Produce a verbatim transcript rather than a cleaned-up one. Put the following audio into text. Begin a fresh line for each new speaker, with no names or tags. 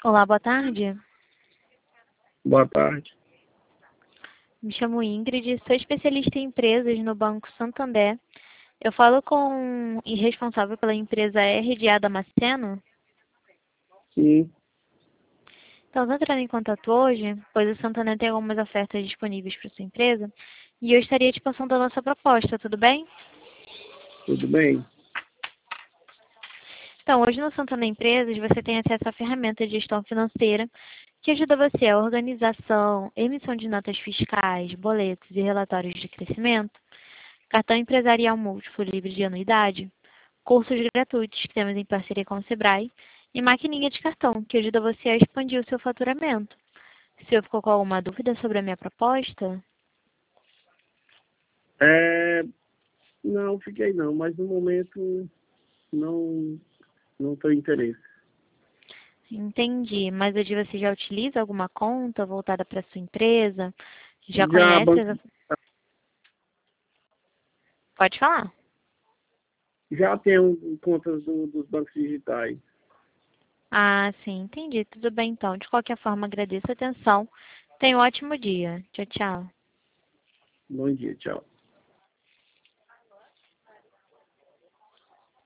Olá, boa tarde.
Boa tarde.
Me chamo Ingrid, sou especialista em empresas no Banco Santander. Eu falo com o responsável pela empresa R de A Damasceno.
Sim,
Então, estou entrando em contato hoje, pois o Santander tem algumas ofertas disponíveis para sua empresa e eu estaria te passando a nossa proposta, tudo bem?
tudo bem?
Então, hoje no Santander Empresas você tem acesso à ferramenta de gestão financeira que ajuda você a organização, emissão de notas fiscais, boletos e relatórios de crescimento, cartão empresarial múltiplo livre de anuidade, cursos gratuitos que temos em parceria com o Sebrae e maquininha de cartão, que ajuda você a expandir o seu faturamento. Se eu ficou com alguma dúvida sobre a minha proposta,
É, não, fiquei não, mas no momento não não tenho interesse.
entendi. Mas hoje você já utiliza alguma conta voltada para sua empresa? Já
Já,
conhece?
banco,
as- Pode falar.
já tenho contas do- dos bancos digitais.
Ah, sim, entendi. Tudo bem então. De qualquer forma, agradeço a atenção. Tenha um ótimo dia. Tchau, tchau.
Bom dia, tchau.